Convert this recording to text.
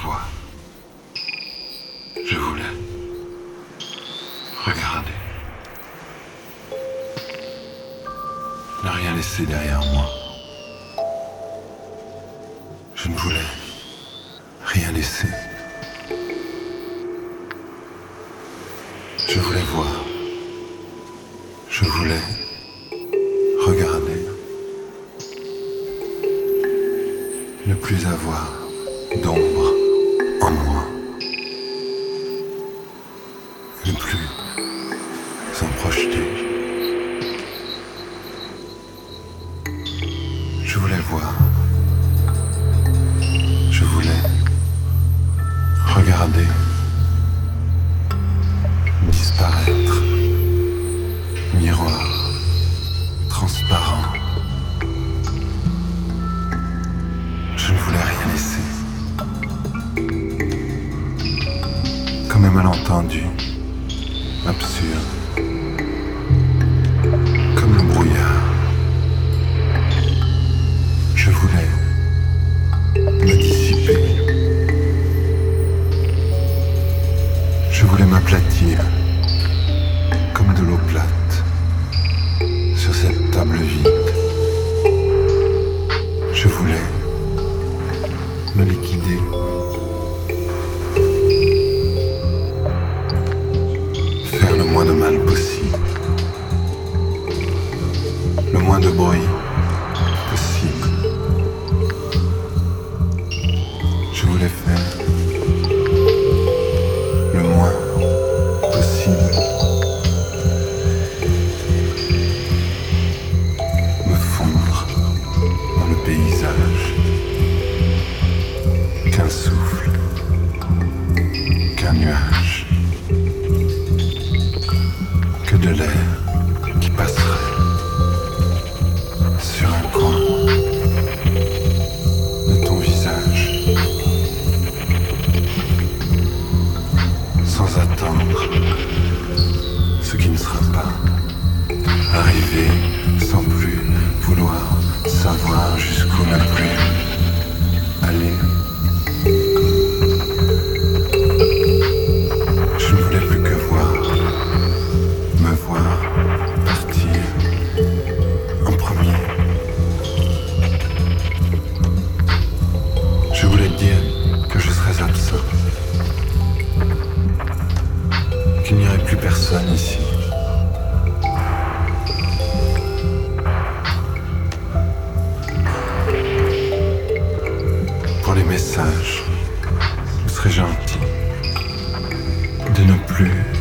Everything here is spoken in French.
voir. Je voulais regarder. Ne rien laisser derrière moi. Je ne voulais rien laisser. Je voulais voir. Je voulais regarder. Ne plus avoir d'ombre en moi. Ne plus s'en projeter. Je voulais voir. Je voulais regarder disparaître. Miroir transparent. Je ne voulais rien laisser. Comme un malentendu, absurde, comme le brouillard. Je voulais me dissiper. Je voulais m'aplatir comme de l'eau plate sur cette table vide. Je voulais me liquider. Faire le moins de mal possible. Le moins de bruit possible. Je voulais faire le moins possible. Me fondre dans le paysage. Qu'un souffle, qu'un nuage, que de l'air qui passerait sur un coin de ton visage, sans attendre ce qui ne sera pas, arriver sans plus vouloir savoir jusqu'où ne plus aller. Je ne voulais plus que voir, me voir partir en premier. Je voulais dire que je serais absent, qu'il n'y aurait plus personne ici. Pour les messages, vous serez gentil de ne plus